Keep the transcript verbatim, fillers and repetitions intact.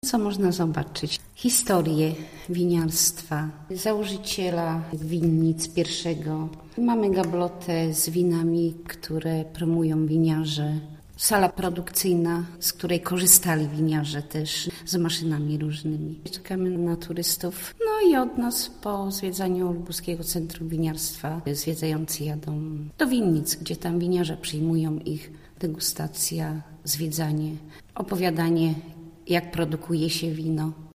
Co można zobaczyć? Historię winiarstwa, założyciela winnic pierwszego. Mamy gablotę z winami, które promują winiarze. Sala produkcyjna, z której korzystali winiarze też, z maszynami różnymi. Czekamy na turystów. No i od nas po zwiedzaniu Lubuskiego Centrum Winiarstwa zwiedzający jadą do winnic, gdzie tam winiarze przyjmują ich, degustacja, zwiedzanie, opowiadanie, jak produkuje się wino.